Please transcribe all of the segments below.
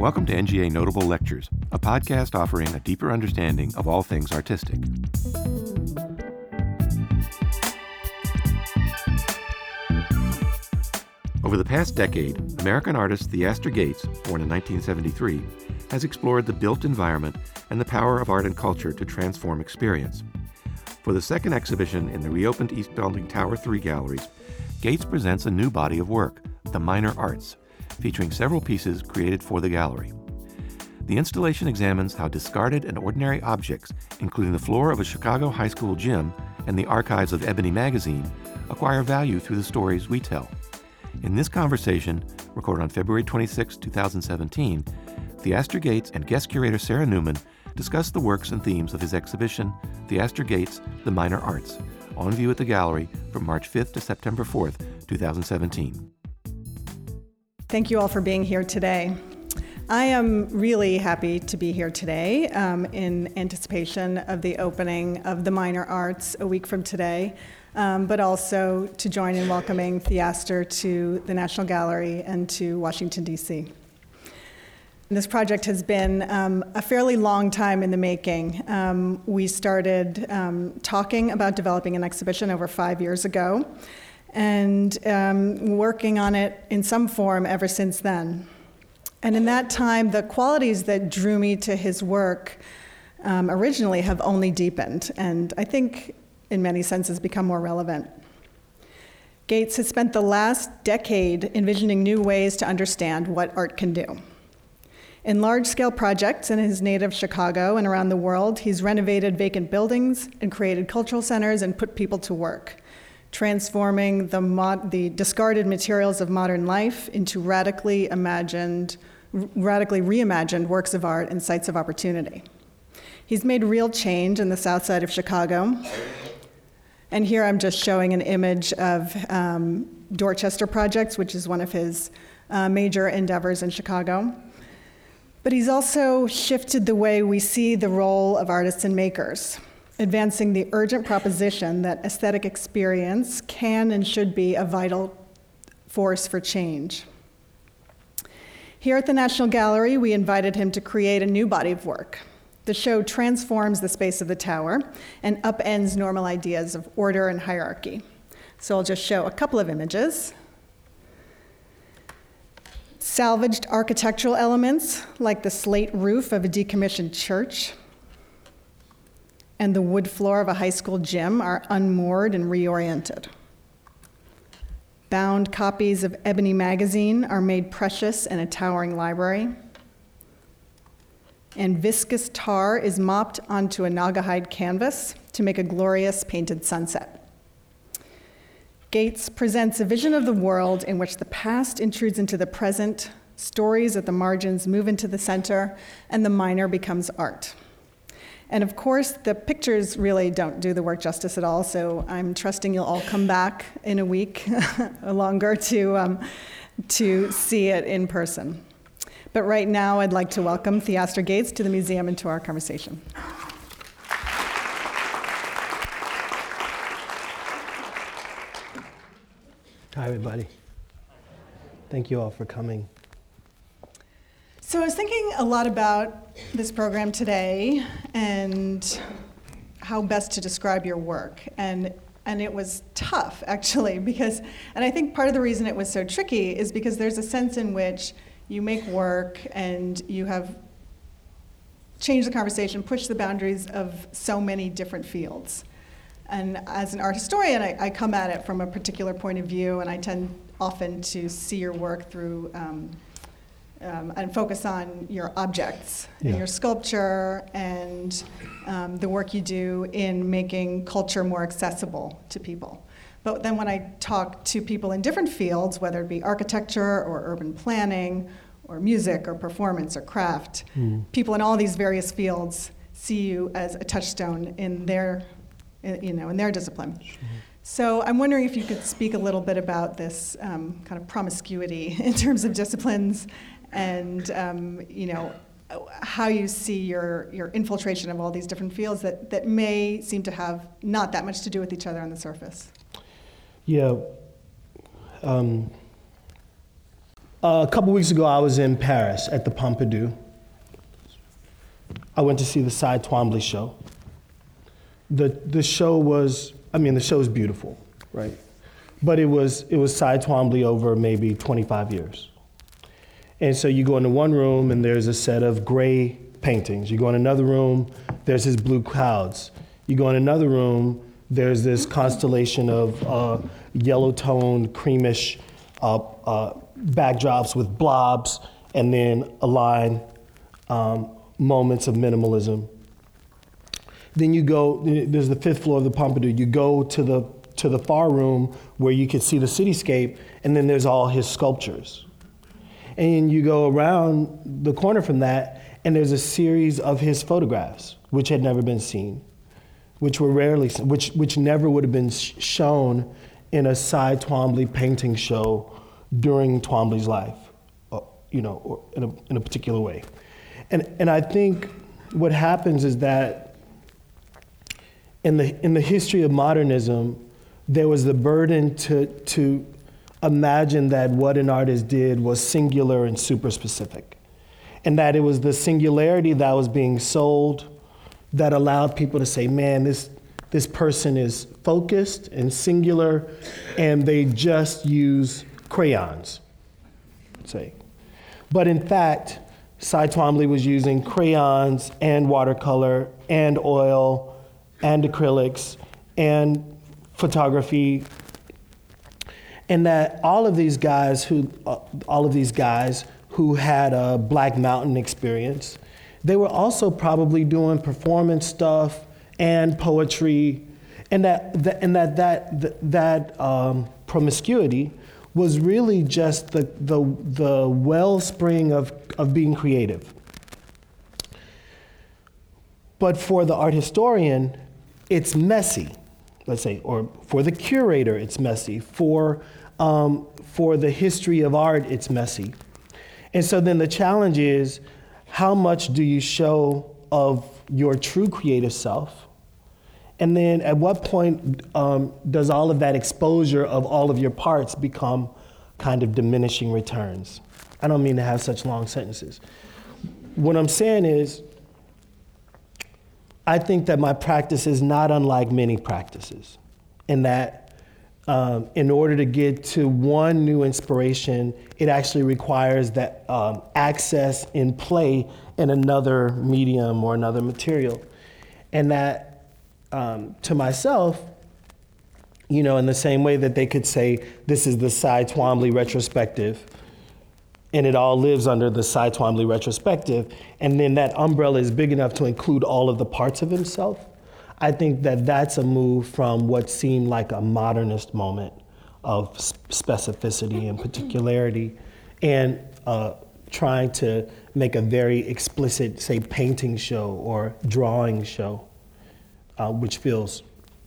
Welcome to NGA Notable Lectures, a podcast offering a deeper understanding of all things artistic. Over the past decade, American artist Theaster Gates, born in 1973, has explored the built environment and the power of art and culture to transform experience. For the second exhibition in the reopened East Building Tower 3 galleries, Gates presents a new body of work, The Minor Arts, featuring several pieces created for the gallery. The installation examines how discarded and ordinary objects, including the floor of a Chicago high school gym and the archives of Ebony magazine, acquire value through the stories we tell. In this conversation, recorded on February 26, 2017, Theaster Gates and guest curator Sarah Newman discuss the works and themes of his exhibition, Theaster Gates, The Minor Arts, on view at the gallery from March 5th to September 4th, 2017. Thank you all for being here today. I am really happy to be here today in anticipation of the opening of The Minor Arts a week from today, but also to join in welcoming Theaster to the National Gallery and to Washington, D.C. This project has been a fairly long time in the making. We started talking about developing an exhibition over 5 years ago, and working on it in some form ever since then. And in that time, the qualities that drew me to his work originally have only deepened, and I think in many senses become more relevant. Gates has spent the last decade envisioning new ways to understand what art can do. In large-scale projects in his native Chicago and around the world, he's renovated vacant buildings and created cultural centers and put people to work, transforming the discarded materials of modern life into radically reimagined works of art and sites of opportunity. He's made real change in the south side of Chicago. And here I'm just showing an image of Dorchester Projects, which is one of his major endeavors in Chicago. But he's also shifted the way we see the role of artists and makers, advancing the urgent proposition that aesthetic experience can and should be a vital force for change. Here at the National Gallery, we invited him to create a new body of work. The show transforms the space of the tower and upends normal ideas of order and hierarchy. So I'll just show a couple of images. Salvaged architectural elements, like the slate roof of a decommissioned church and the wood floor of a high school gym, are unmoored and reoriented. Bound copies of Ebony magazine are made precious in a towering library. And viscous tar is mopped onto a Naugahyde canvas to make a glorious painted sunset. Gates presents a vision of the world in which the past intrudes into the present, stories at the margins move into the center, and the minor becomes art. And of course, the pictures really don't do the work justice at all, so I'm trusting you'll all come back in a week longer to see it in person. But right now, I'd like to welcome Theaster Gates to the museum and to our conversation. Hi, everybody. Thank you all for coming. So I was thinking a lot about this program today and how best to describe your work. And it was tough, actually, and I think part of the reason it was so tricky is because there's a sense in which you make work and you have changed the conversation, pushed the boundaries of so many different fields. And as an art historian, I come at it from a particular point of view, and I tend often to see your work through and focus on your objects and your sculpture and the work you do in making culture more accessible to people. But then when I talk to people in different fields, whether it be architecture or urban planning or music or performance or craft, people in all these various fields see you as a touchstone in their discipline. Sure. So I'm wondering if you could speak a little bit about this kind of promiscuity in terms of disciplines and how you see your infiltration of all these different fields that may seem to have not that much to do with each other on the surface. Yeah. A couple weeks ago, I was in Paris at the Pompidou. I went to see the Cy Twombly show. The show was, the show is beautiful, right? But it was Cy Twombly over maybe 25 years. And so you go into one room and there's a set of gray paintings. You go in another room, there's his blue clouds. You go in another room, there's this constellation of yellow-toned, creamish backdrops with blobs, and then align moments of minimalism. Then you go, there's the fifth floor of the Pompidou. You go to the far room where you can see the cityscape, and then there's all his sculptures. And you go around the corner from that, and there's a series of his photographs, which had never been seen, which were rarely, which never would have been shown in a Cy Twombly painting show during Twombly's life, or in a particular way. And I think what happens is that in the history of modernism, there was the burden to imagine that what an artist did was singular and super specific, and that it was the singularity that was being sold that allowed people to say, man, this person is focused and singular, and they just use crayons, say. But in fact, Cy Twombly was using crayons and watercolor and oil and acrylics and photography, and that all of these guys who had a Black Mountain experience, they were also probably doing performance stuff and poetry, and that promiscuity was really just the wellspring of being creative. But for the art historian, it's messy, let's say, or for the curator, it's messy. For the history of art, it's messy. And so then the challenge is, how much do you show of your true creative self? And then at what point does all of that exposure of all of your parts become kind of diminishing returns? I don't mean to have such long sentences. What I'm saying is, I think that my practice is not unlike many practices, in that in order to get to one new inspiration, it actually requires that access in play in another medium or another material. And that, to myself, in the same way that they could say, this is the Cy Twombly retrospective, and it all lives under the Cy Twombly retrospective, and then that umbrella is big enough to include all of the parts of himself, I think that that's a move from what seemed like a modernist moment of specificity and particularity, and trying to make a very explicit, say, painting show or drawing show, which feels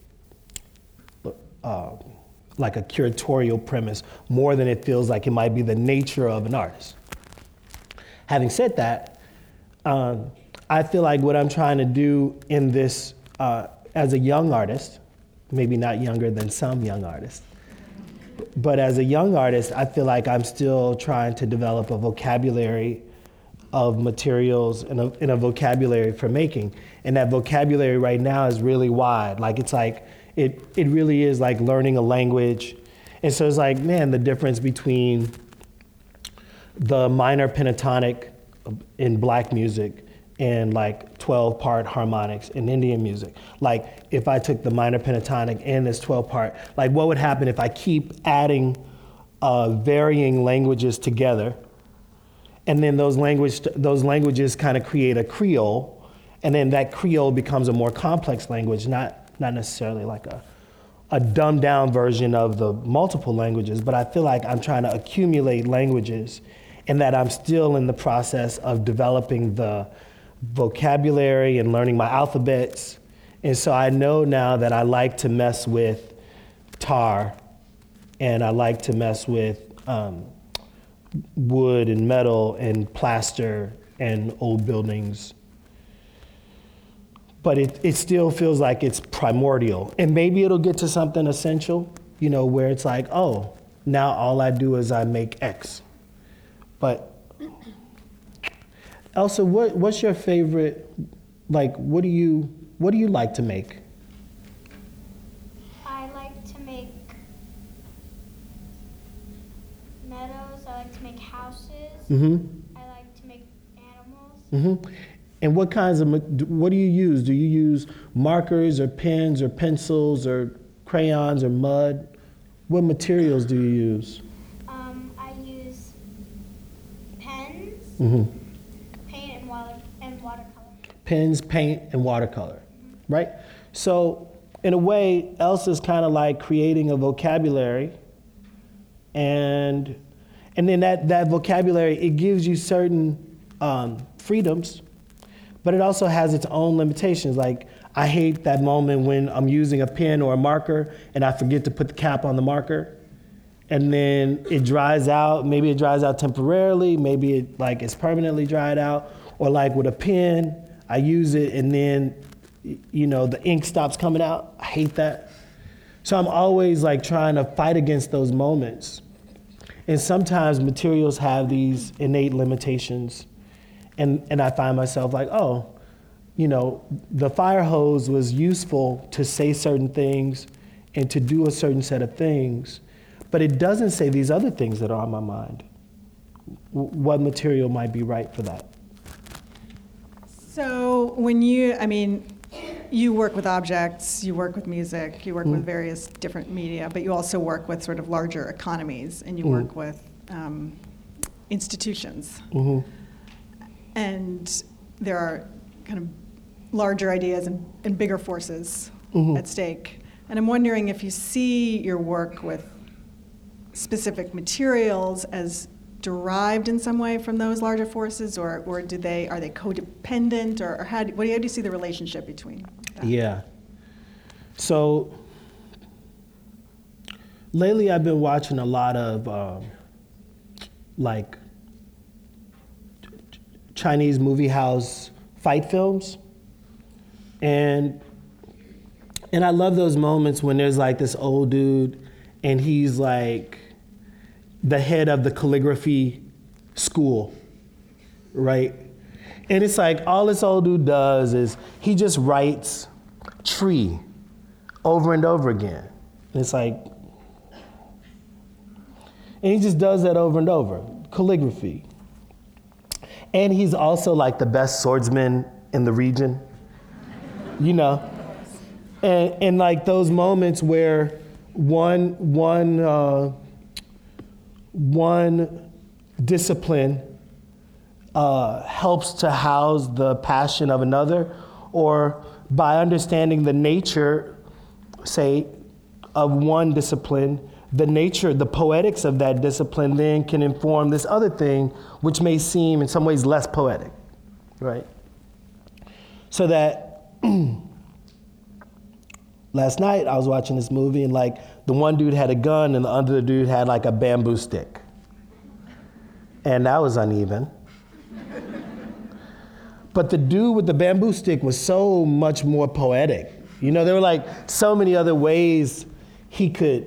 like a curatorial premise more than it feels like it might be the nature of an artist. Having said that, I feel like what I'm trying to do in this, as a young artist, maybe not younger than some young artists, but as a young artist, I feel like I'm still trying to develop a vocabulary of materials and a vocabulary for making. And that vocabulary right now is really wide. It really is like learning a language. And so it's like, man, the difference between the minor pentatonic in Black music and like 12-part harmonics in Indian music. Like if I took the minor pentatonic and this 12-part, like what would happen if I keep adding varying languages together, and then those languages kind of create a Creole, and then that Creole becomes a more complex language, not necessarily like a dumbed down version of the multiple languages, but I feel like I'm trying to accumulate languages, and that I'm still in the process of developing the vocabulary and learning my alphabets. And so I know now that I like to mess with tar, and I like to mess with wood and metal and plaster and old buildings. But it still feels like it's primordial. And maybe it'll get to something essential, where it's like, oh, now all I do is I make X. But Elsa, what's your favorite, like, what do you like to make? I like to make meadows. I like to make houses. Mm-hmm. I like to make animals. Mm-hmm. And what do you use? Do you use markers or pens or pencils or crayons or mud? What materials do you use? I use pens, Mm-hmm. paint, and watercolor. Pens, paint, and watercolor, right? So in a way, Elsa's kind of like creating a vocabulary, and then that vocabulary, it gives you certain freedoms, but it also has its own limitations. Like, I hate that moment when I'm using a pen or a marker and I forget to put the cap on the marker, and then it dries out. Maybe it dries out temporarily, maybe it like it's permanently dried out, or like with a pen, I use it and then, you know, the ink stops coming out. I hate that. So I'm always like trying to fight against those moments. And sometimes materials have these innate limitations. And I find myself like, oh, you know, the fire hose was useful to say certain things and to do a certain set of things, but it doesn't say these other things that are on my mind. What material might be right for that? So when you work with objects, you work with music, you work with various different media, but you also work with sort of larger economies, and you work with institutions. Mm-hmm. And there are kind of larger ideas and bigger forces at stake. And I'm wondering if you see your work with specific materials as derived in some way from those larger forces, or are they codependent, or how do you see the relationship between that? Yeah. So lately I've been watching a lot of like Chinese movie house fight films. And I love those moments when there's like this old dude and he's like the head of the calligraphy school, right? And it's like all this old dude does is he just writes tree over and over again. And it's like, and he just does that over and over, calligraphy. And he's also like the best swordsman in the region, you know? And like those moments where one discipline helps to house the passion of another, or by understanding the nature, say, of one discipline, the nature, the poetics of that discipline then can inform this other thing, which may seem in some ways less poetic, right? So that last night I was watching this movie and like the one dude had a gun and the other dude had like a bamboo stick. And that was uneven. But the dude with the bamboo stick was so much more poetic. You know, there were like so many other ways he could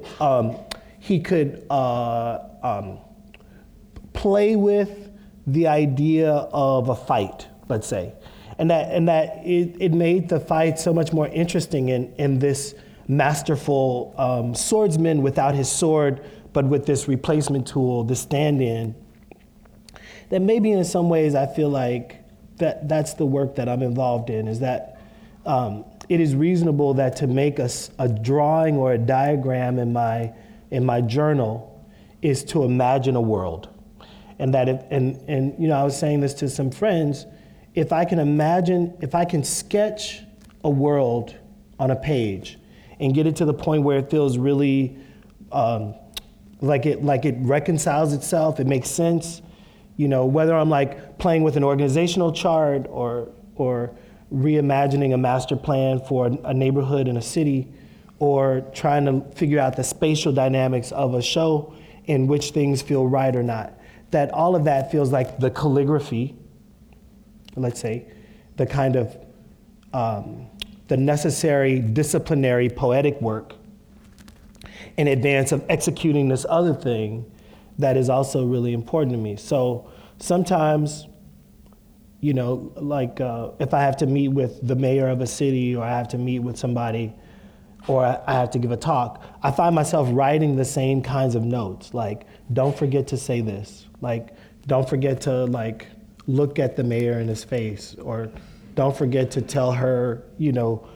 play with the idea of a fight, let's say. And that it made the fight so much more interesting in this masterful swordsman without his sword, but with this replacement tool, the stand-in. That maybe in some ways I feel like that's the work that I'm involved in, is that it is reasonable that to make a drawing or a diagram in my journal is to imagine a world. And that and you know, I was saying this to some friends, if I can sketch a world on a page and get it to the point where it feels really like it reconciles itself, it makes sense, you know, whether I'm like playing with an organizational chart or reimagining a master plan for a neighborhood in a city, or trying to figure out the spatial dynamics of a show in which things feel right or not, that all of that feels like the calligraphy, let's say, the kind of the necessary disciplinary poetic work in advance of executing this other thing that is also really important to me. So sometimes, you know, like if I have to meet with the mayor of a city, or I have to meet with somebody, or I have to give a talk, I find myself writing the same kinds of notes, like, don't forget to say this, like, don't forget to, like, look at the mayor in his face, or don't forget to tell her, you know,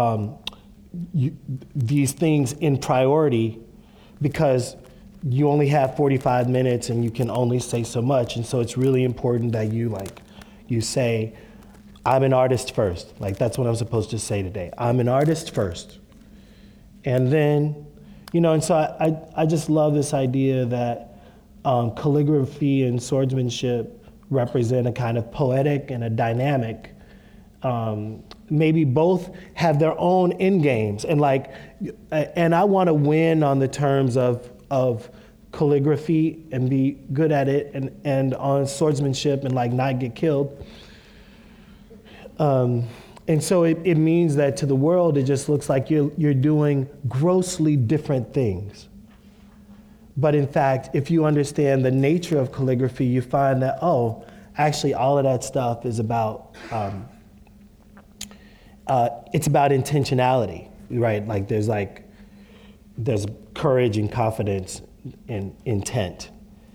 these things in priority, because you only have 45 minutes and you can only say so much. And so it's really important that you say, I'm an artist first. Like, that's what I'm supposed to say today. I'm an artist first. And then, you know, and so I just love this idea that calligraphy and swordsmanship represent a kind of poetic and a dynamic. Maybe both have their own end games, and I want to win on the terms of calligraphy and be good at it, and on swordsmanship and like not get killed. And so it means that to the world, it just looks like you're doing grossly different things. But in fact, if you understand the nature of calligraphy, you find that, oh, actually all of that stuff is about, it's about intentionality, right? Like there's courage and confidence and intent.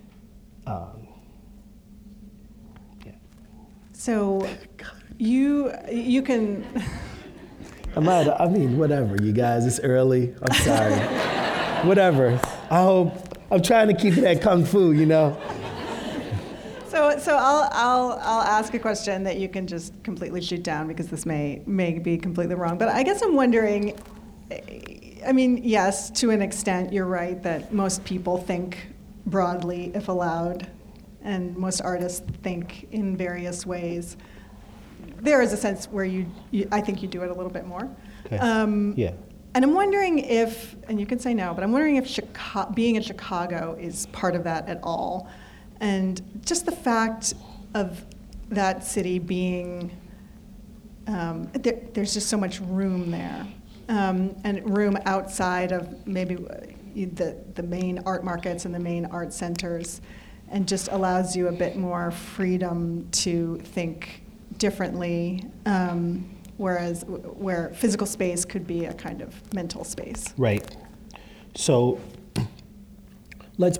So you can. I mean, whatever, you guys. It's early. I'm sorry. Whatever. I'm trying to keep it at kung fu, you know. So I'll ask a question that you can just completely shoot down, because this may be completely wrong. But I guess I'm wondering. I mean, yes, to an extent, you're right that most people think broadly if allowed, and most artists think in various ways. There is a sense where I think you do it a little bit more. Okay. Yeah. And I'm wondering if, and you can say no, but I'm wondering if being in Chicago is part of that at all. And just the fact of that city being, there's just so much room there. And room outside of maybe the main art markets and the main art centers, and just allows you a bit more freedom to think differently, whereas where physical space could be a kind of mental space. Right. So let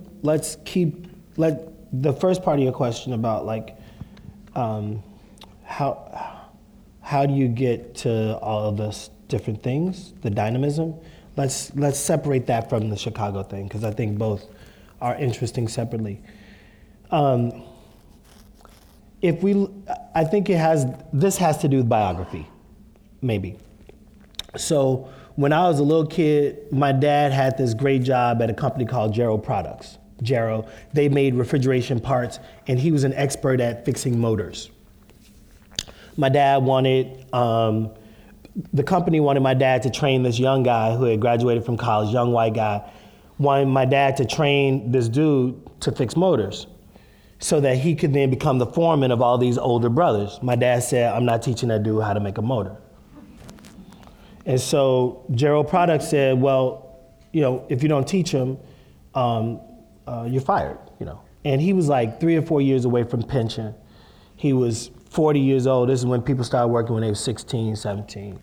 the first part of your question about like how do you get to all of this different things, the dynamism? Let's separate that from the Chicago thing, because I think both are interesting separately. I think this has to do with biography, maybe. So when I was a little kid, my dad had this great job at a company called Gero Products. Gero, they made refrigeration parts, and he was an expert at fixing motors. My dad the company wanted my dad to train this young guy who had graduated from college, young white guy, wanted my dad to train this dude to fix motors so that he could then become the foreman of all these older brothers. My dad said, I'm not teaching that dude how to make a motor. And so Gero Products said, well, you know, if you don't teach him, you're fired, you know. And he was like 3 or 4 years away from pension. He was 40 years old. This is when people started working when they were 16, 17.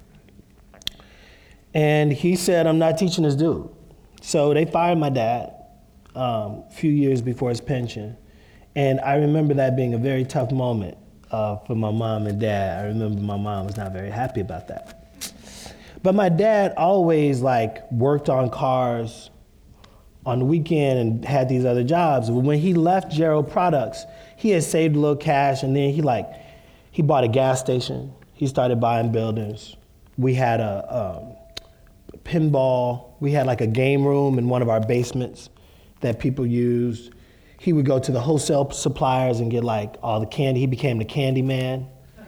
And he said, I'm not teaching this dude. So they fired my dad a few years before his pension. And I remember that being a very tough moment for my mom and dad. I remember my mom was not very happy about that. But my dad always like worked on cars on the weekend and had these other jobs. But when he left Gero Products, he had saved a little cash, and then he bought a gas station. He started buying buildings. We had a pinball. We had like a game room in one of our basements that people used. He would go to the wholesale suppliers and get like all the candy. He became the candy man.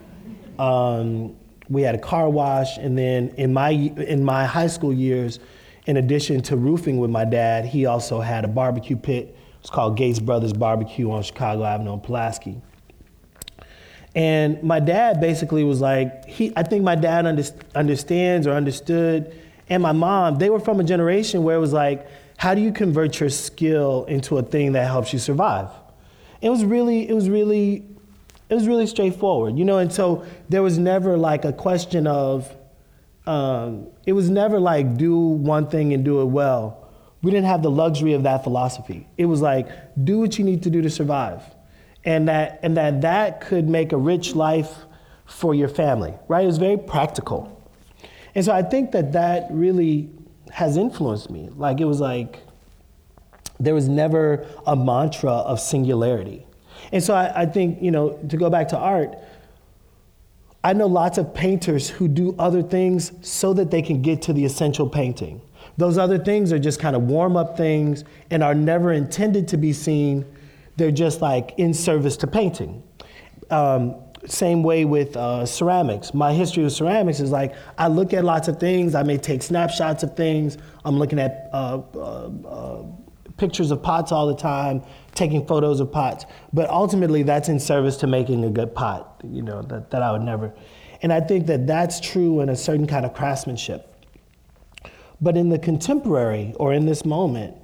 We had a car wash, and then in my high school years, in addition to roofing with my dad, he also had a barbecue pit. It's called Gates Brothers Barbecue on Chicago Avenue in Pulaski. And my dad basically was like, I think my dad understands or understood, and my mom, they were from a generation where it was like, how do you convert your skill into a thing that helps you survive? It was really straightforward, you know. And so there was never like a question of, it was never like do one thing and do it well. We didn't have the luxury of that philosophy. It was like, do what you need to do to survive. And that could make a rich life for your family, right? It was very practical. And so I think that really has influenced me. Like, it was like, there was never a mantra of singularity. And so I think, you know, to go back to art, I know lots of painters who do other things so that they can get to the essential painting. Those other things are just kind of warm-up things and are never intended to be seen. They're just like in service to painting. Same way with ceramics. My history with ceramics is like, I look at lots of things. I may take snapshots of things. I'm looking at pictures of pots all the time, taking photos of pots. But ultimately, that's in service to making a good pot, you know, that I would never. And I think that that's true in a certain kind of craftsmanship. But in the contemporary, or in this moment,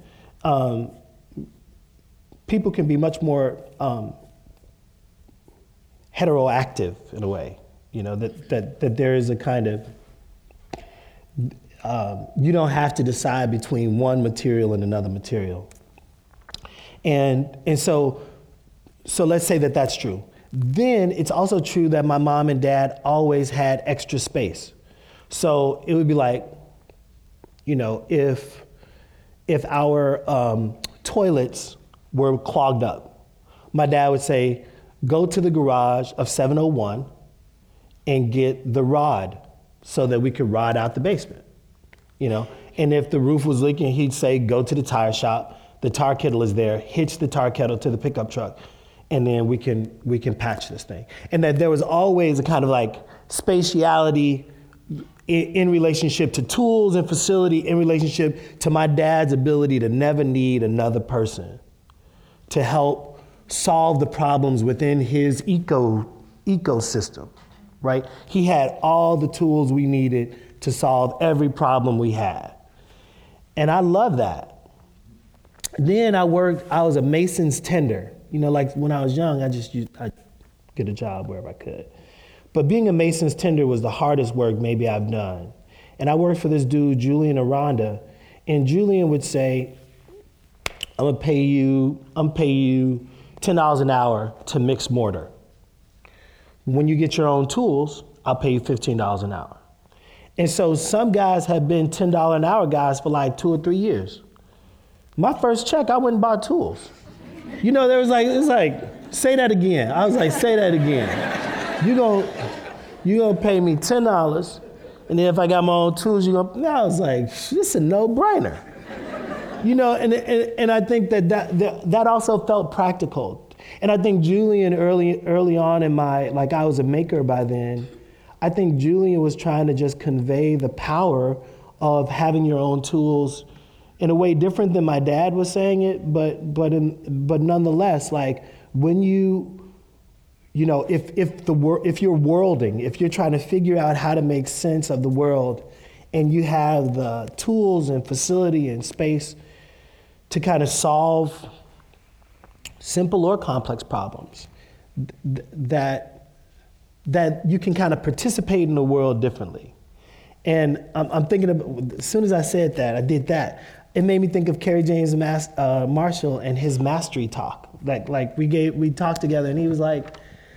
people can be much more heteroactive in a way, you know, that there is a kind of, you don't have to decide between one material and another material. And so let's say that that's true. Then it's also true that my mom and dad always had extra space. So it would be like, you know, if our toilets were clogged up, my dad would say, go to the garage of 701 and get the rod so that we could rod out the basement, you know? And if the roof was leaking, he'd say, go to the tire shop, the tar kettle is there, hitch the tar kettle to the pickup truck, and then we can patch this thing. And that there was always a kind of like spatiality in relationship to tools and facility, in relationship to my dad's ability to never need another person to help solve the problems within his ecosystem, right? He had all the tools we needed to solve every problem we had. And I love that. Then I was a mason's tender. You know, like when I was young, I'd get a job wherever I could. But being a mason's tender was the hardest work maybe I've done. And I worked for this dude, Julian Aranda, and Julian would say, I'm gonna pay you $10 an hour to mix mortar. When you get your own tools, I'll pay you $15 an hour. And so some guys have been $10 an hour guys for like 2 or 3 years. My first check, I went and bought tools. You know, it's like, say that again. I was like, say that again. You gonna pay me $10, and then if I got my own tools, I was like, this is a no-brainer. You know, and I think that also felt practical. And I think Julian early on in my, like I was a maker by then, I think Julian was trying to just convey the power of having your own tools in a way different than my dad was saying it, but nonetheless, like when you know, if you're worlding, if you're trying to figure out how to make sense of the world, and you have the tools and facility and space to kind of solve simple or complex problems, that you can kind of participate in the world differently. And I'm thinking of, as soon as I said that, I did that, it made me think of Kerry James Marshall and his mastery talk. Like we talked together, and he was like,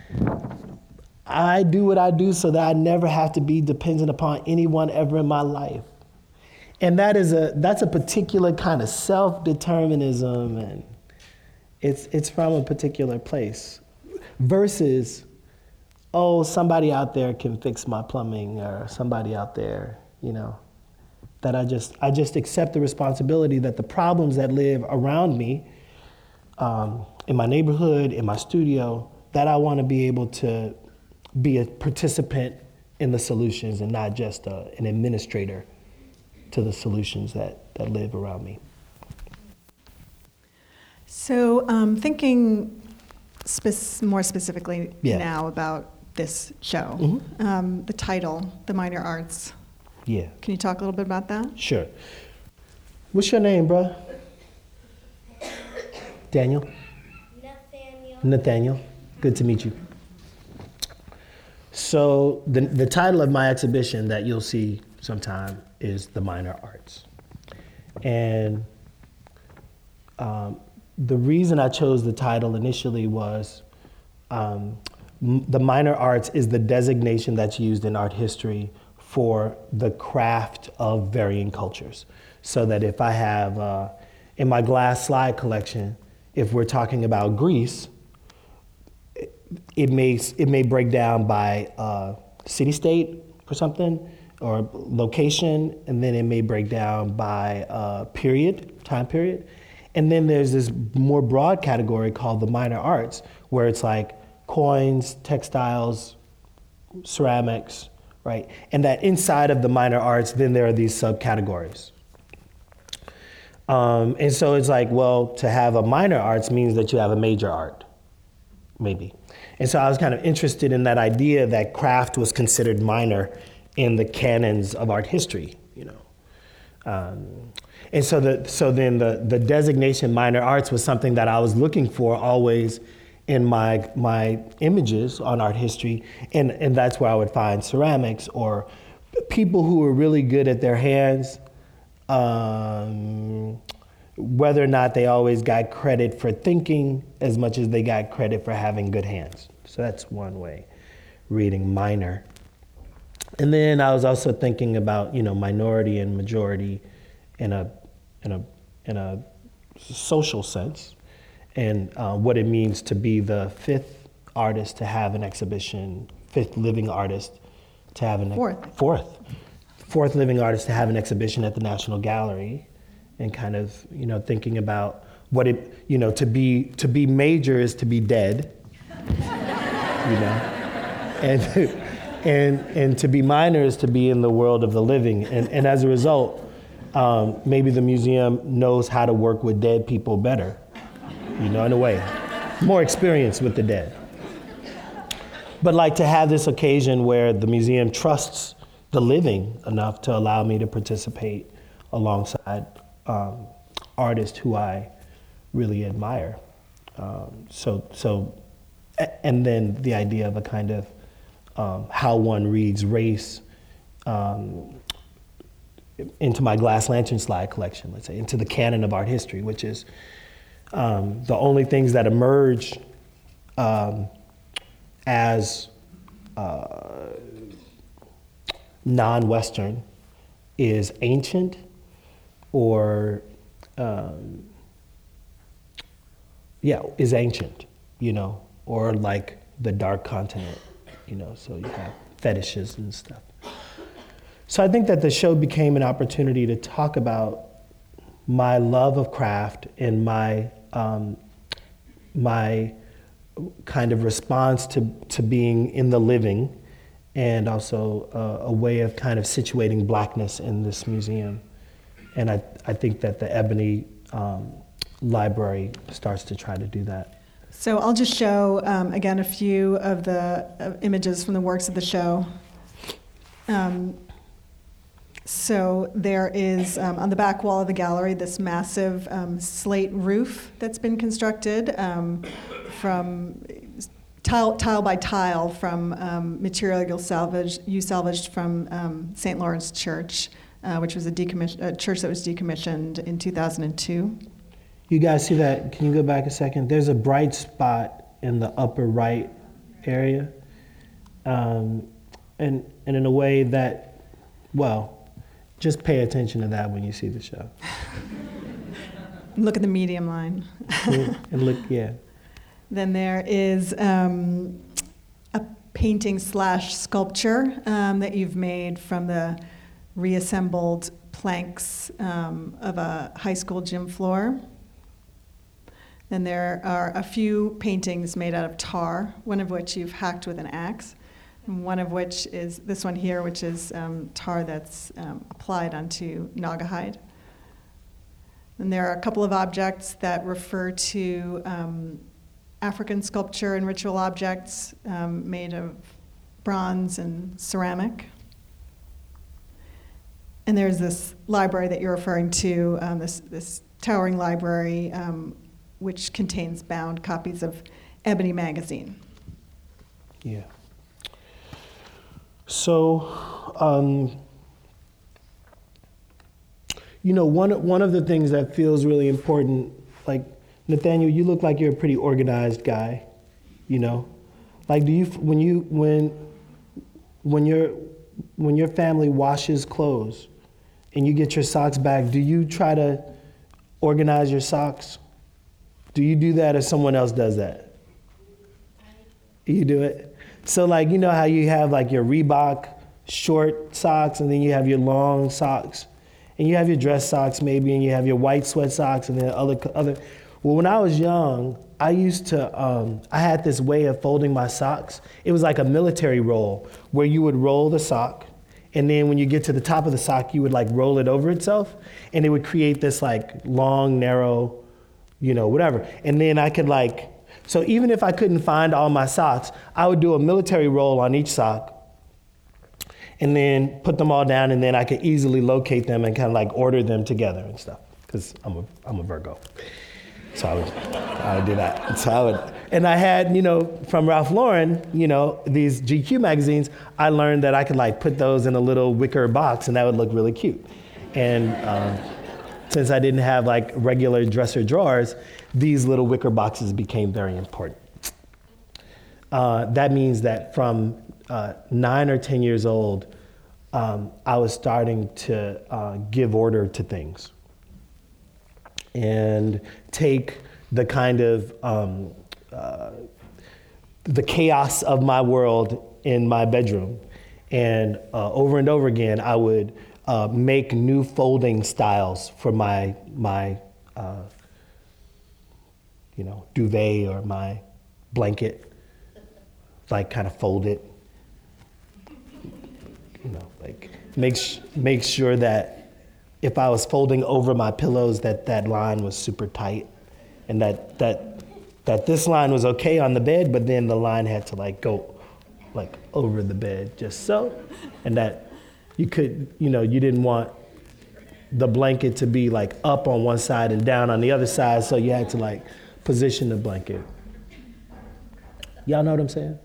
I do what I do so that I never have to be dependent upon anyone ever in my life. And that's a particular kind of self-determinism, and it's from a particular place. Versus, oh, somebody out there can fix my plumbing, or somebody out there, you know, that I just accept the responsibility that the problems that live around me, in my neighborhood, in my studio, that I want to be able to be a participant in the solutions and not just an administrator to the solutions that live around me. So thinking more specifically now about this show, the title, The Minor Arts. Yeah. Can you talk a little bit about that? Sure. What's your name, bro? Daniel? Nathaniel. Good to meet you. So the title of my exhibition that you'll see sometime is The Minor Arts. And the reason I chose the title initially was the minor arts is the designation that's used in art history for the craft of varying cultures. So that if I have, in my glass slide collection, if we're talking about Greece, it may break down by city-state or something, or location, and then it may break down by time period. And then there's this more broad category called the minor arts, where it's like coins, textiles, ceramics, right? And that inside of the minor arts, then there are these subcategories. And so it's like, well, to have a minor arts means that you have a major art, maybe. And so I was kind of interested in that idea that craft was considered minor in the canons of art history, you know. And so then the designation minor arts was something that I was looking for always in my images on art history, and that's where I would find ceramics or people who were really good at their hands, whether or not they always got credit for thinking as much as they got credit for having good hands. So that's one way, reading minor. And then I was also thinking about, you know, minority and majority in a social sense, and what it means to be the fifth artist to have an exhibition, fifth living artist to have fourth living artist to have an exhibition at the National Gallery, and kind of, you know, thinking about what it, you know, to be major is to be dead, you know, and to be minor is to be in the world of the living, and as a result, maybe the museum knows how to work with dead people better, you know, in a way, more experience with the dead. But like to have this occasion where the museum trusts the living enough to allow me to participate alongside artists who I really admire. And then the idea of a kind of how one reads race into my glass lantern slide collection, let's say, into the canon of art history, which is the only things that emerge as non-Western is ancient or, is ancient, you know, or like the dark continent, you know, so you have fetishes and stuff. So I think that the show became an opportunity to talk about my love of craft and my kind of response to being in the living, and also a way of kind of situating Blackness in this museum. And I think that the Ebony Library starts to try to do that. So I'll just show, again, a few of the images from the works of the show. So there is, on the back wall of the gallery, this massive slate roof that's been constructed from tile by tile from material you salvaged from St. Lawrence Church, which was a church that was decommissioned in 2002. You guys see that? Can you go back a second? There's a bright spot in the upper right area. And in a way that, well, just pay attention to that when you see the show. Look at the medium line. And look, yeah. Then there is a painting / sculpture that you've made from the reassembled planks of a high school gym floor. Then there are a few paintings made out of tar, one of which you've hacked with an axe, and one of which is this one here, which is tar that's applied onto naga hide. And there are a couple of objects that refer to African sculpture and ritual objects made of bronze and ceramic. And there's this library that you're referring to, this towering library which contains bound copies of Ebony magazine. Yeah. So, one of the things that feels really important, like, Nathaniel, you look like you're a pretty organized guy, Like, do you, when your family washes clothes and you get your socks back, do you try to organize your socks? Do you do that or someone else does that? You do it? So like, you know how you have like your Reebok short socks and then you have your long socks and you have your dress socks maybe and you have your white sweat socks and then other. Well, when I was young, I used to, I had this way of folding my socks. It was like a military roll where you would roll the sock and then when you get to the top of the sock, you would like roll it over itself and it would create this like long, narrow, whatever. And then I could like, so even if I couldn't find all my socks, I would do a military roll on each sock and then put them all down and then I could easily locate them and kind of like order them together and stuff because I'm a Virgo. So I would do that. So and I had, from Ralph Lauren, these GQ magazines, I learned that I could like put those in a little wicker box and that would look really cute. And since I didn't have like regular dresser drawers, these little wicker boxes became very important. That means that from 9 or 10 years old, I was starting to give order to things and take the kind of the chaos of my world in my bedroom. And over again, I would make new folding styles for my duvet or my blanket, like kind of fold it, like make sure that if I was folding over my pillows that line was super tight and that this line was okay on the bed, but then the line had to like go like over the bed just so, and that you could, you didn't want the blanket to be like up on one side and down on the other side, so you had to like position the blanket. Y'all know what I'm saying?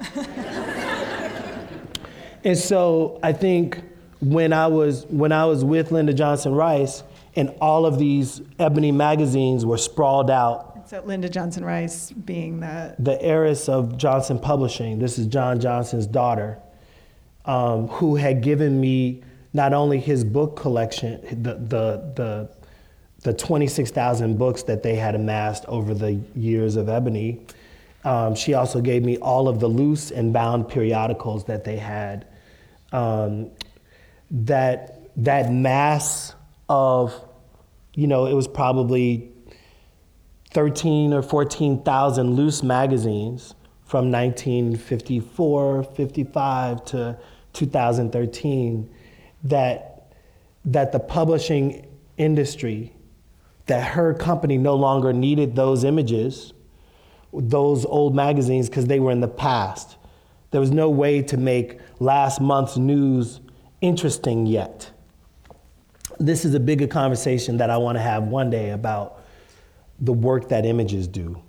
And so I think when I was with Linda Johnson Rice and all of these Ebony magazines were sprawled out. So Linda Johnson Rice being the heiress of Johnson Publishing. This is John Johnson's daughter, who had given me not only his book collection, the 26,000 books that they had amassed over the years of Ebony. She also gave me all of the loose and bound periodicals that they had. That mass of, it was probably 13 or 14,000 loose magazines from 1954, 55 to 2013 that the publishing industry, that her company no longer needed those images, those old magazines, because they were in the past. There was no way to make last month's news interesting yet. This is a bigger conversation that I want to have one day about the work that images do.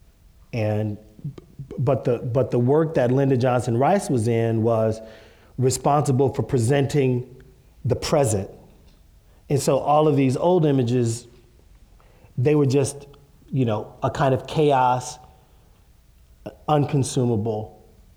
But the work that Linda Johnson Rice was in was responsible for presenting the present. And so all of these old images, they were just, a kind of chaos, unconsumable,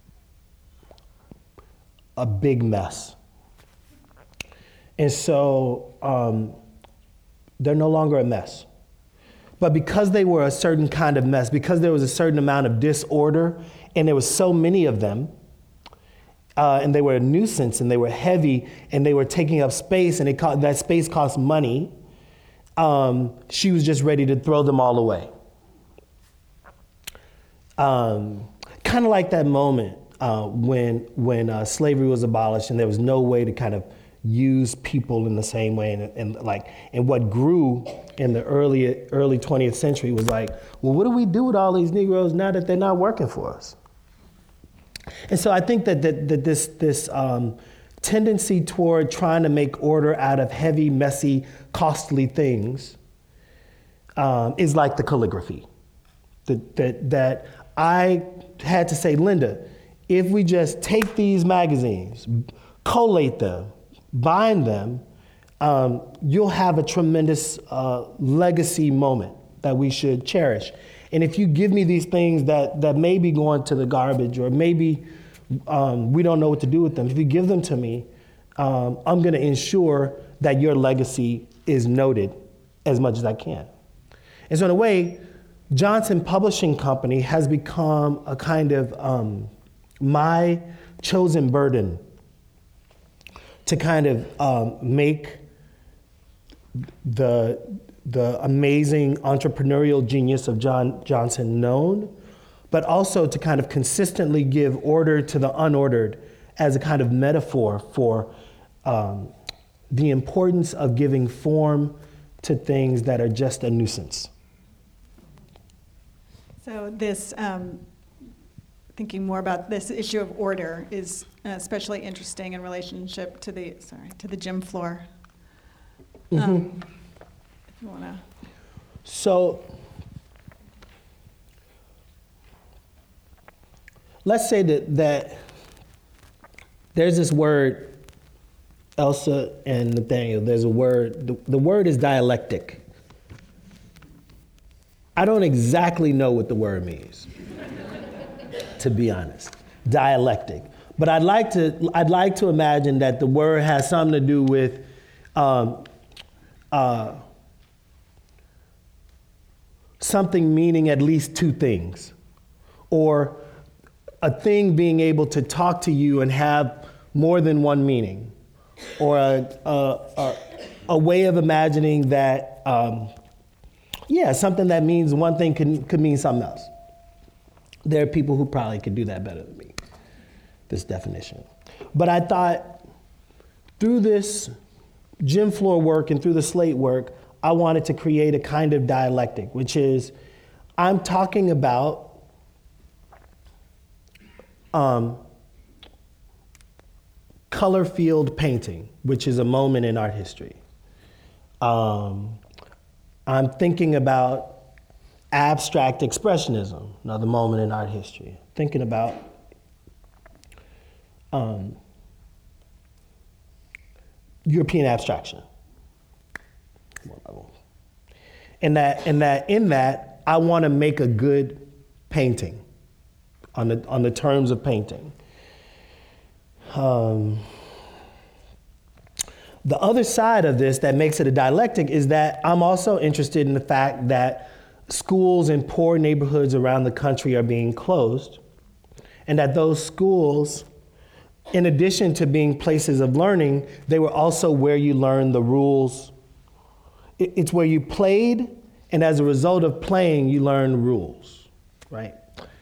a big mess. And so they're no longer a mess. But because they were a certain kind of mess, because there was a certain amount of disorder, and there was so many of them, and they were a nuisance, and they were heavy, and they were taking up space, and that space cost money, she was just ready to throw them all away. Kind of like that moment when slavery was abolished, and there was no way to kind of use people in the same way, and what grew in the early 20th century was like, well, what do we do with all these Negroes now that they're not working for us? And so I think that this tendency toward trying to make order out of heavy, messy, costly things is like the calligraphy. that I had to say, Linda, if we just take these magazines, collate them, bind them, you'll have a tremendous legacy moment that we should cherish. And if you give me these things that may be going to the garbage, or maybe we don't know what to do with them, if you give them to me, I'm going to ensure that your legacy is noted as much as I can. And so in a way, Johnson Publishing Company has become a kind of my chosen burden to kind of make the amazing entrepreneurial genius of John Johnson known, but also to kind of consistently give order to the unordered as a kind of metaphor for the importance of giving form to things that are just a nuisance. So this, thinking more about this issue of order is especially interesting in relationship to the gym floor. If you want to. So let's say that there's this word, Elsa and Nathaniel, there's a word, the word is dialectic. I don't exactly know what the word means, to be honest, dialectic. But I'd like to imagine that the word has something to do with something meaning at least two things, or a thing being able to talk to you and have more than one meaning, or a way of imagining that, something that means one thing could mean something else. There are people who probably could do that better than me, this definition. But I thought through this gym floor work and through the slate work, I wanted to create a kind of dialectic, which is I'm talking about color field painting, which is a moment in art history. I'm thinking about abstract expressionism, another moment in art history. Thinking about European abstraction. In that, I want to make a good painting on the terms of painting. The other side of this that makes it a dialectic is that I'm also interested in the fact that schools in poor neighborhoods around the country are being closed, and that those schools, in addition to being places of learning, they were also where you learned the rules. It's where you played, and as a result of playing, you learn rules, right?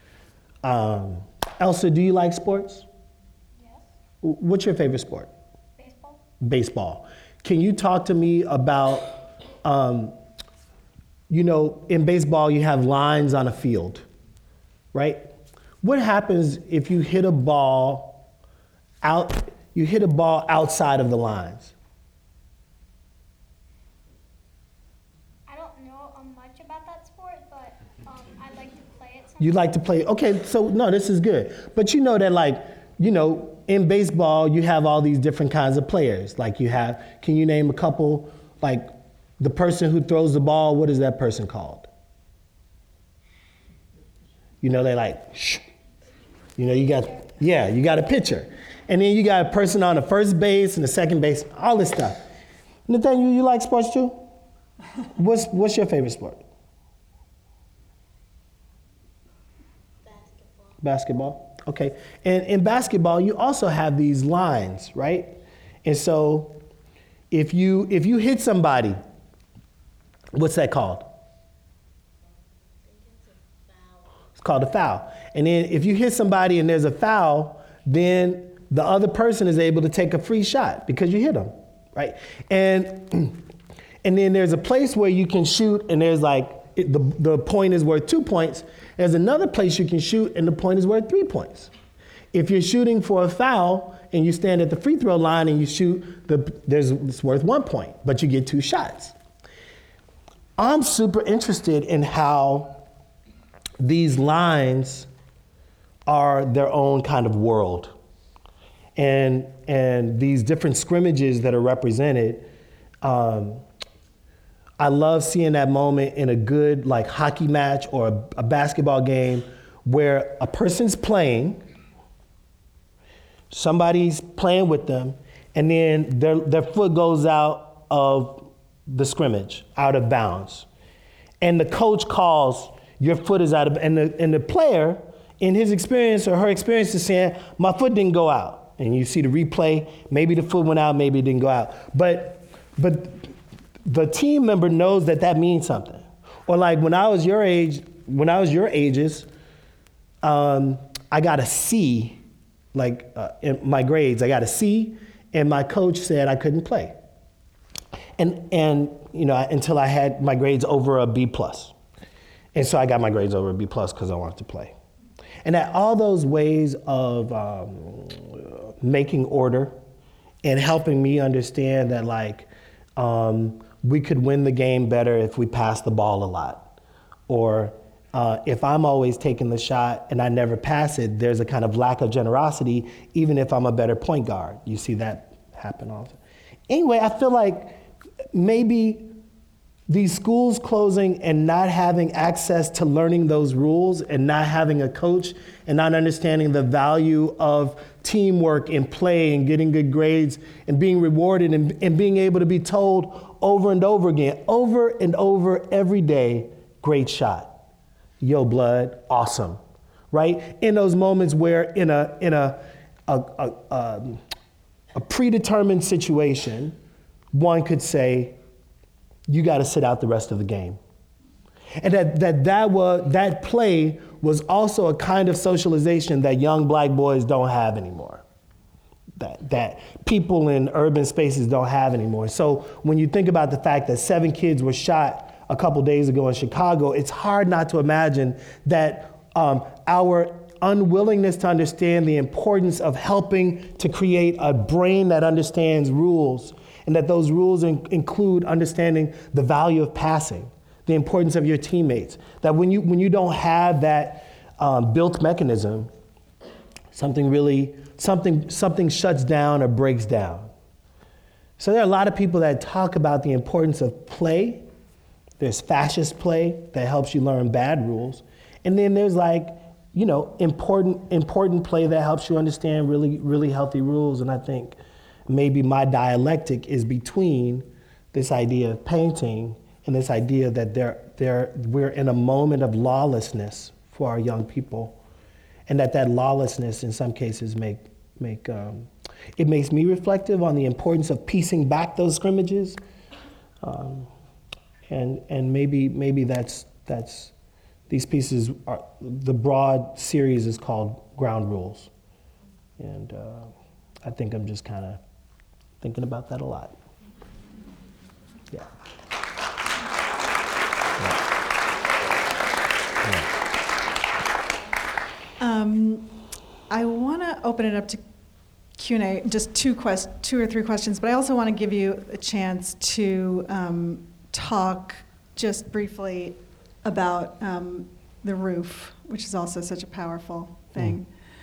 Elsa, do you like sports? Yes. What's your favorite sport? Baseball. Baseball. Can you talk to me about, in baseball you have lines on a field, right? What happens if you hit a ball outside of the lines? I don't know much about that sport, but I'd like to play it. You like to play, okay, so no, this is good. But you know that in baseball, you have all these different kinds of players. Can you name a couple, the person who throws the ball, what is that person called? They shh. You got a pitcher. And then you got a person on the first base and the second base, all this stuff. Nathaniel, you like sports too? What's your favorite sport? Basketball. Okay. And in basketball, you also have these lines, right? And so if you hit somebody, what's that called? It's called a foul. And then if you hit somebody and there's a foul, then the other person is able to take a free shot because you hit them, right? And then there's a place where you can shoot and there's the point is worth 2 points. There's another place you can shoot and the point is worth 3 points. If you're shooting for a foul and you stand at the free throw line and you shoot, it's worth 1 point, but you get 2 shots. I'm super interested in how these lines are their own kind of world. And these different scrimmages that are represented, I love seeing that moment in a good like hockey match or a basketball game where a person's playing, somebody's playing with them, and then their foot goes out of the scrimmage, out of bounds. And the coach calls, your foot is out of, and the player, in his experience or her experience, is saying, my foot didn't go out. And you see the replay, maybe the foot went out, maybe it didn't go out. But the team member knows that means something. Or like when I was your ages, I got a C, in my grades, I got a C, and my coach said I couldn't play. And you know, until I had my grades over a B+. And so I got my grades over a B+ because I wanted to play. And that all those ways of making order and helping me understand that we could win the game better if we pass the ball a lot. Or if I'm always taking the shot and I never pass it, there's a kind of lack of generosity, even if I'm a better point guard. You see that happen often. Anyway, I feel like maybe these schools closing and not having access to learning those rules and not having a coach and not understanding the value of teamwork and play and getting good grades and being rewarded and being able to be told over and over again, over and over every day, great shot. Yo, blood, awesome, right? In those moments where in a predetermined situation, one could say, you got to sit out the rest of the game. And that play was also a kind of socialization that young black boys don't have anymore, that people in urban spaces don't have anymore. So when you think about the fact that 7 kids were shot a couple days ago in Chicago, it's hard not to imagine that our unwillingness to understand the importance of helping to create a brain that understands rules, and that those rules include understanding the value of passing, the importance of your teammates, that when you don't have that built mechanism, something shuts down or breaks down. So there are a lot of people that talk about the importance of play. There's fascist play that helps you learn bad rules. And then there's important play that helps you understand really, really healthy rules. And I think maybe my dialectic is between this idea of painting and this idea that we're in a moment of lawlessness for our young people, and that lawlessness in some cases it makes me reflective on the importance of piecing back those scrimmages, and maybe that's these pieces are, the broad series is called Ground Rules, and I think I'm just kind of thinking about that a lot. Yeah. I want to open it up to Q&A, just two or three questions, but I also want to give you a chance to talk just briefly about the roof, which is also such a powerful thing.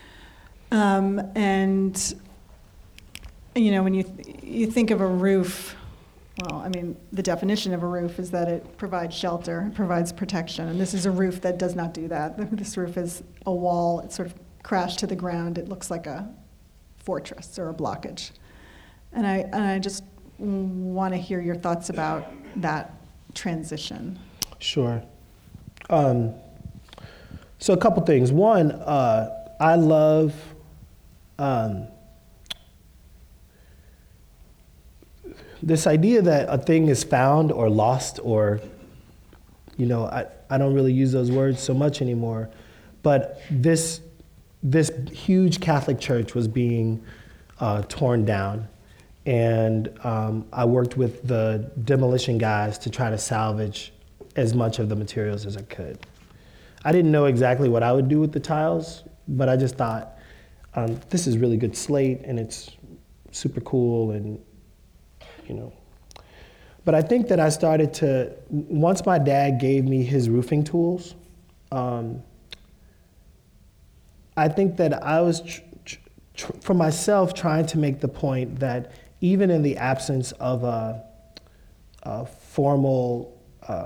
And you know, when you think of a roof, well, I mean, the definition of a roof is that it provides shelter, it provides protection, and this is a roof that does not do that. This roof is a wall. It's sort of crashed to the ground. It looks like a fortress or a blockage. And I just want to hear your thoughts about that transition. Sure. So a couple things. One, I love this idea that a thing is found or lost, or, you know, I don't really use those words so much anymore, but this huge Catholic church was being torn down, and I worked with the demolition guys to try to salvage as much of the materials as I could. I didn't know exactly what I would do with the tiles, but I just thought, this is really good slate, and it's super cool, and you know. But I think that I started to, once my dad gave me his roofing tools, I think that I was, for myself, trying to make the point that even in the absence of a formal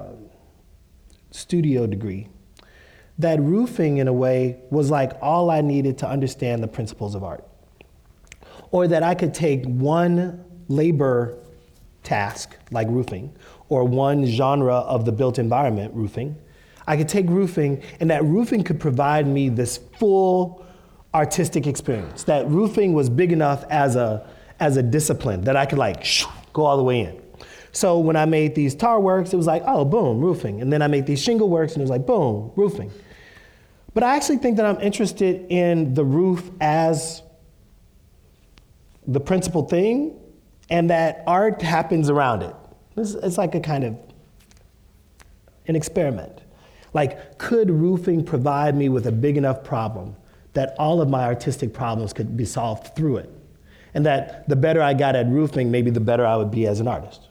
studio degree, that roofing, in a way, was like all I needed to understand the principles of art. Or that I could take one labor task, like roofing, or one genre of the built environment, roofing. I could take roofing, and that roofing could provide me this full artistic experience. That roofing was big enough as a discipline that I could go all the way in. So when I made these tar works, it was like, oh, boom, roofing. And then I made these shingle works, and it was like, boom, roofing. But I actually think that I'm interested in the roof as the principal thing, and that art happens around it. It's like a kind of an experiment. Like, could roofing provide me with a big enough problem that all of my artistic problems could be solved through it? And that the better I got at roofing, maybe the better I would be as an artist.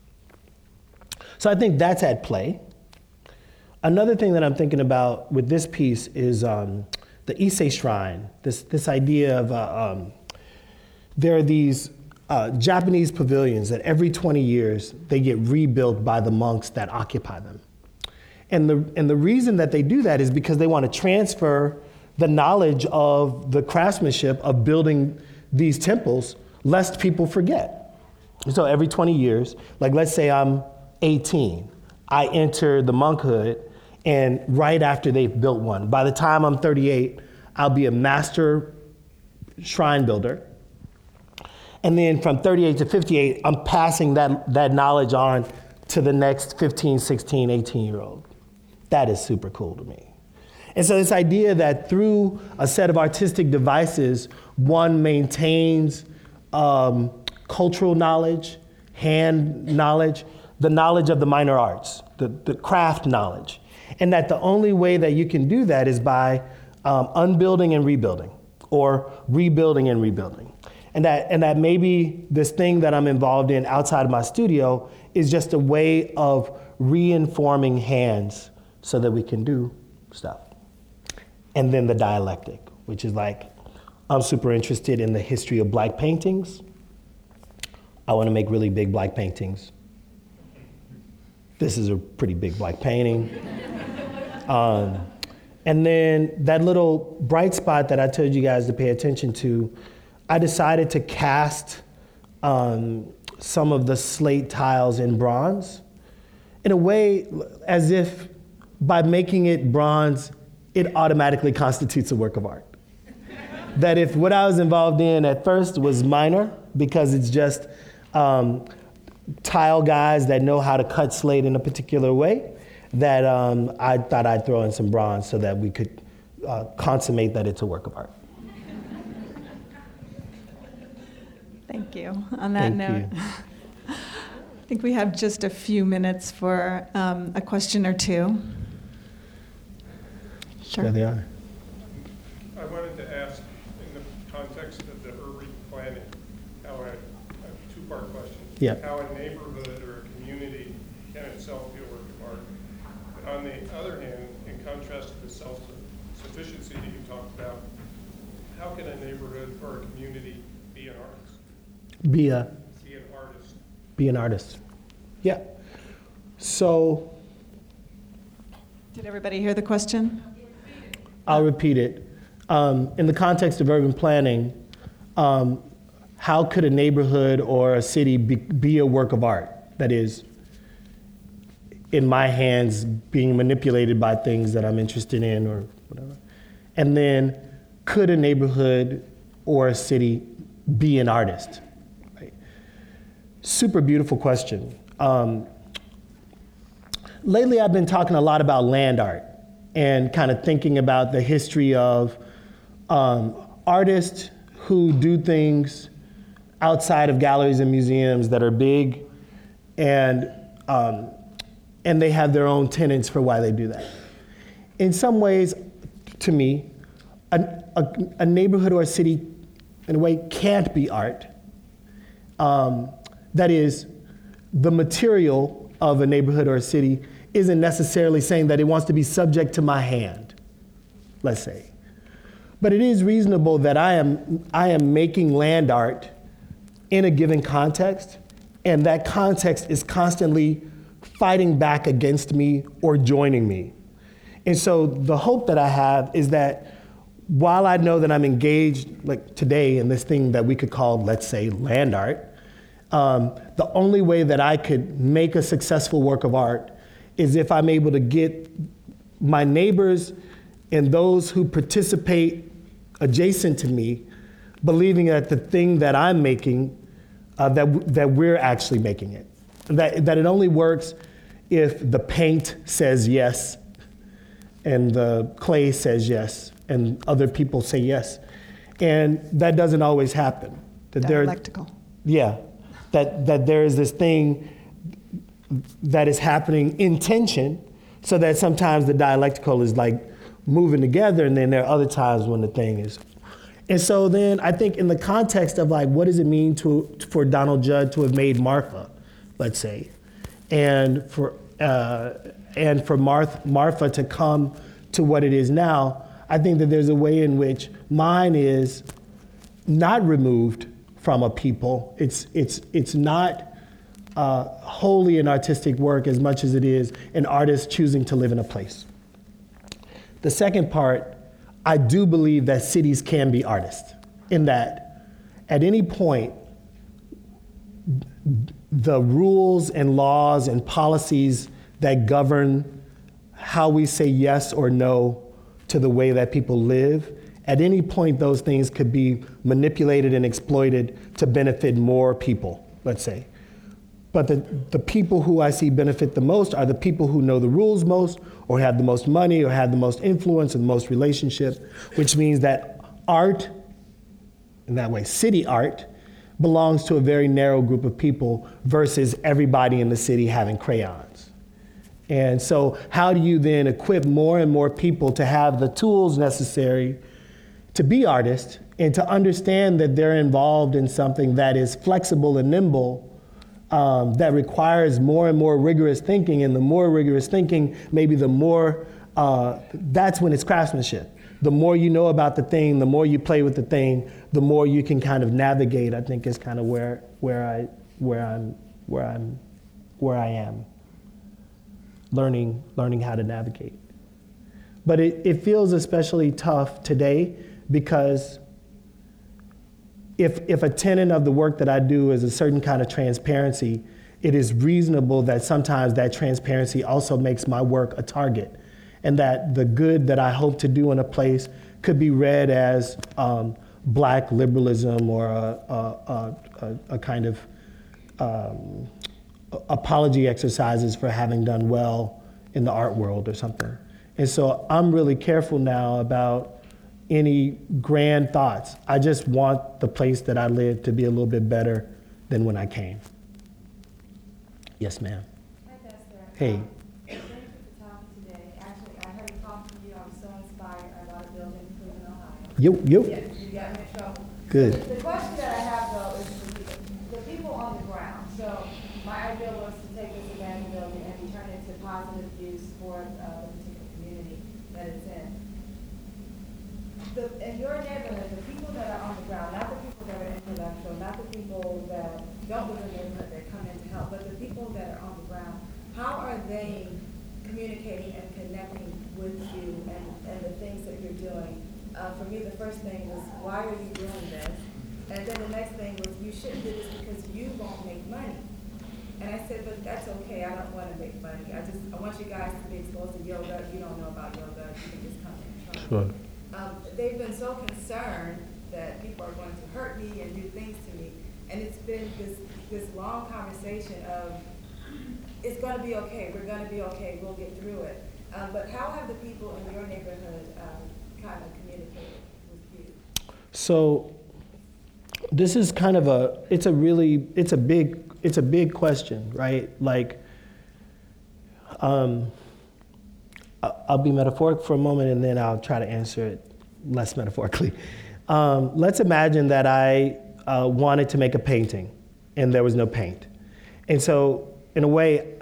So I think that's at play. Another thing that I'm thinking about with this piece is the Ise Shrine, this idea of there are these Japanese pavilions that every 20 years they get rebuilt by the monks that occupy them. And the reason that they do that is because they want to transfer the knowledge of the craftsmanship of building these temples, lest people forget. So every 20 years, like let's say I'm 18, I enter the monkhood, and right after they've built one, by the time I'm 38, I'll be a master shrine builder. And then from 38 to 58, I'm passing that knowledge on to the next 15, 16, 18-year-old. That is super cool to me. And so this idea that through a set of artistic devices, one maintains cultural knowledge, hand knowledge, the knowledge of the minor arts, the craft knowledge. And that the only way that you can do that is by unbuilding and rebuilding, or rebuilding and rebuilding. And that maybe this thing that I'm involved in outside of my studio is just a way of reinforming hands so that we can do stuff. And then the dialectic, which is like, I'm super interested in the history of Black paintings. I want to make really big Black paintings. This is a pretty big Black painting. And then that little bright spot that I told you guys to pay attention to, I decided to cast some of the slate tiles in bronze in a way as if by making it bronze, it automatically constitutes a work of art. That if what I was involved in at first was minor, because it's just tile guys that know how to cut slate in a particular way, that I thought I'd throw in some bronze so that we could consummate that it's a work of art. Thank you. On that note, I think we have just a few minutes for a question or two. Sure. There they are. I wanted to ask, in the context of the urban planning, how a two-part question. Yeah. How a neighborhood or a community can itself be a work of art. But on the other hand, in contrast to the self-sufficiency that you talked about, how can a neighborhood or a community be an artist? Be an artist. Be an artist. Yeah. So. Did everybody hear the question? I'll repeat it. In the context of urban planning, how could a neighborhood or a city be a work of art? That is, in my hands, being manipulated by things that I'm interested in or whatever. And then, could a neighborhood or a city be an artist? Right? Super beautiful question. Lately, I've been talking a lot about land art and kind of thinking about the history of artists who do things outside of galleries and museums that are big, and they have their own tenets for why they do that. In some ways, to me, a neighborhood or a city, in a way, can't be art. That is, the material of a neighborhood or a city isn't necessarily saying that it wants to be subject to my hand, let's say. But it is reasonable that I am making land art in a given context, and that context is constantly fighting back against me or joining me. And so the hope that I have is that while I know that I'm engaged, like today, in this thing that we could call, let's say, land art, the only way that I could make a successful work of art is if I'm able to get my neighbors and those who participate adjacent to me believing that the thing that I'm making, that we're actually making it. That it only works if the paint says yes and the clay says yes and other people say yes. And that doesn't always happen. Dialectical. That there is this thing that is happening in tension, so that sometimes the dialectical is like moving together, and then there are other times when the thing is. And so then I think in the context of like, what does it mean for Donald Judd to have made Marfa, let's say, and for Marfa to come to what it is now, I think that there's a way in which mine is not removed from a people. It's not wholly an artistic work as much as it is an artist choosing to live in a place. The second part, I do believe that cities can be artists, in that at any point, the rules and laws and policies that govern how we say yes or no to the way that people live, at any point those things could be manipulated and exploited to benefit more people, let's say. But the people who I see benefit the most are the people who know the rules most, or have the most money, or have the most influence, or the most relationship, which means that art, in that way, city art, belongs to a very narrow group of people versus everybody in the city having crayons. And so how do you then equip more and more people to have the tools necessary to be artists and to understand that they're involved in something that is flexible and nimble, that requires more and more rigorous thinking, and the more rigorous thinking, maybe the more, that's when it's craftsmanship. The more you know about the thing, the more you play with the thing, the more you can kind of navigate, I think is kind of where I am, learning how to navigate. But it feels especially tough today because if a tenet of the work that I do is a certain kind of transparency, it is reasonable that sometimes that transparency also makes my work a target, and that the good that I hope to do in a place could be read as black liberalism or a kind of apology exercises for having done well in the art world or something. And so I'm really careful now about any grand thoughts. I just want the place that I live to be a little bit better than when I came. Yes, ma'am. Hi, Dexter. Hey. Thank you for talking today. Actually, I heard talking to you. I'm so inspired. I bought a building in Cleveland, Ohio. Yo. Yes, you got me in trouble. Good. The question that I have, though, is the people on the ground. So my idea was to take this abandoned building and turn it into positive use for the particular community that it's in. In your neighborhood, the people that are on the ground, not the people that are intellectual, not the people that don't live in the neighborhood that come in to help, but the people that are on the ground, how are they communicating and connecting with you and the things that you're doing? For me, the first thing was, why are you doing this? And then the next thing was, you shouldn't do this because you won't make money. And I said, but that's okay, I don't want to make money. I want you guys to be exposed to yoga. If you don't know about yoga, you can just come in and try. Sure. They've been so concerned that people are going to hurt me and do things to me. And it's been this long conversation of, it's going to be okay, we're going to be okay, we'll get through it. But how have the people in your neighborhood kind of communicated with you? So this is kind of it's a big question, right? Like, I'll be metaphoric for a moment and then I'll try to answer it less metaphorically. Let's imagine that I wanted to make a painting and there was no paint. And so in a way,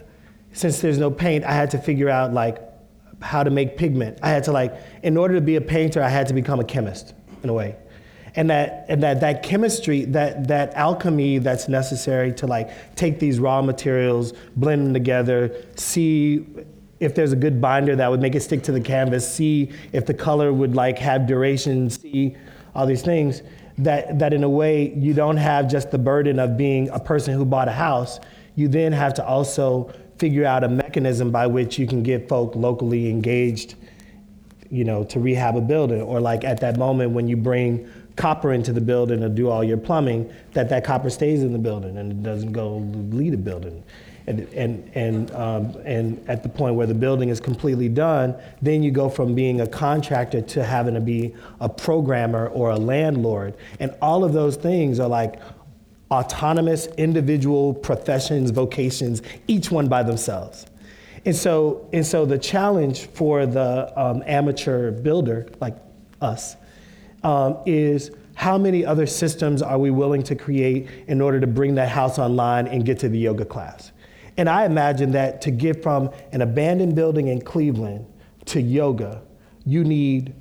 since there's no paint, I had to figure out like how to make pigment. I had to like, in order to be a painter, I had to become a chemist in a way. And that chemistry, that alchemy that's necessary to like take these raw materials, blend them together, see if there's a good binder that would make it stick to the canvas, see if the color would like have duration, see all these things, that in a way you don't have just the burden of being a person who bought a house. You then have to also figure out a mechanism by which you can get folk locally engaged, you know, to rehab a building, or like at that moment when you bring copper into the building to do all your plumbing, that copper stays in the building and it doesn't go leave the building. And at the point where the building is completely done, then you go from being a contractor to having to be a programmer or a landlord. And all of those things are like autonomous individual professions, vocations, each one by themselves. And so the challenge for the amateur builder like us is how many other systems are we willing to create in order to bring that house online and get to the yoga class? And I imagine that to get from an abandoned building in Cleveland to yoga, you need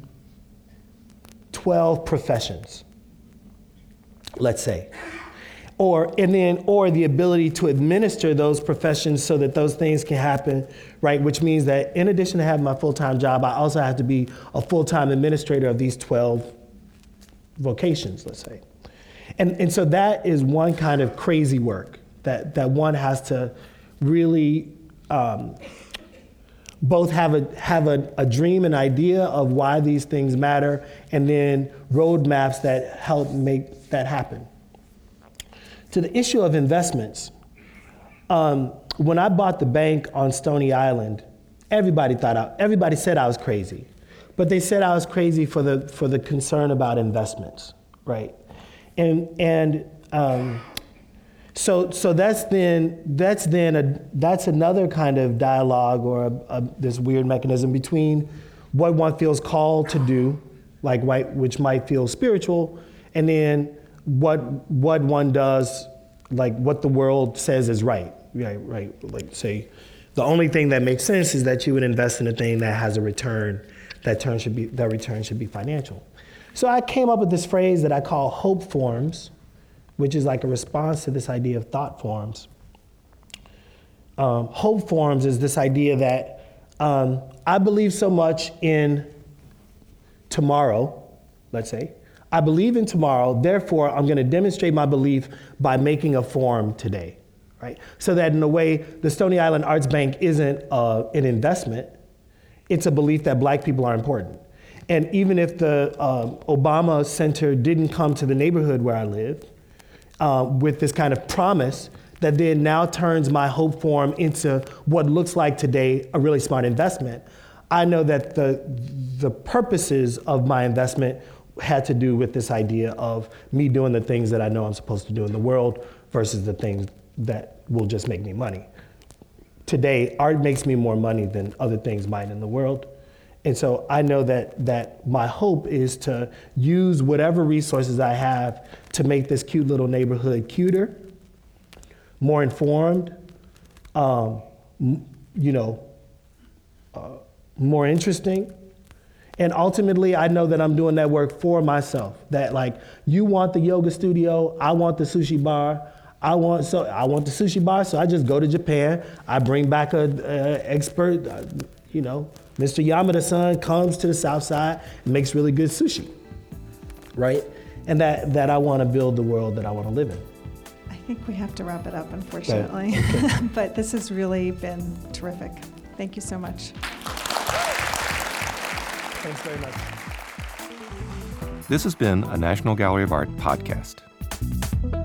12 professions, let's say. Or the ability to administer those professions so that those things can happen, right? Which means that in addition to having my full-time job, I also have to be a full-time administrator of these 12 vocations, let's say. And so that is one kind of crazy work that one has to really both have a dream and idea of why these things matter, and then roadmaps that help make that happen. To the issue of investments, when I bought the bank on Stony Island, everybody said I was crazy, but they said I was crazy for the concern about investments, right? So that's another kind of dialogue or this weird mechanism between what one feels called to do, like which might feel spiritual, and then what one does, like what the world says is right. Like say, the only thing that makes sense is that you would invest in a thing that has a return. That return should be financial. So I came up with this phrase that I call hope forms, which is like a response to this idea of thought forms. Hope forms is this idea that I believe so much in tomorrow, let's say. I believe in tomorrow, therefore I'm gonna demonstrate my belief by making a form today, right? So that in a way, the Stony Island Arts Bank isn't an investment, it's a belief that Black people are important. And even if the Obama Center didn't come to the neighborhood where I lived, with this kind of promise that then now turns my hope form into what looks like today a really smart investment, I know that the purposes of my investment had to do with this idea of me doing the things that I know I'm supposed to do in the world versus the things that will just make me money. Today, art makes me more money than other things might in the world. And so I know that my hope is to use whatever resources I have to make this cute little neighborhood cuter, more informed, more interesting. And ultimately, I know that I'm doing that work for myself. That like, you want the yoga studio, I want the sushi bar. I want the sushi bar, so I just go to Japan. I bring back an expert, Mr. Yamada-san comes to the South Side and makes really good sushi, right? And that I want to build the world that I want to live in. I think we have to wrap it up, unfortunately. Okay. But this has really been terrific. Thank you so much. Thanks very much. This has been a National Gallery of Art podcast.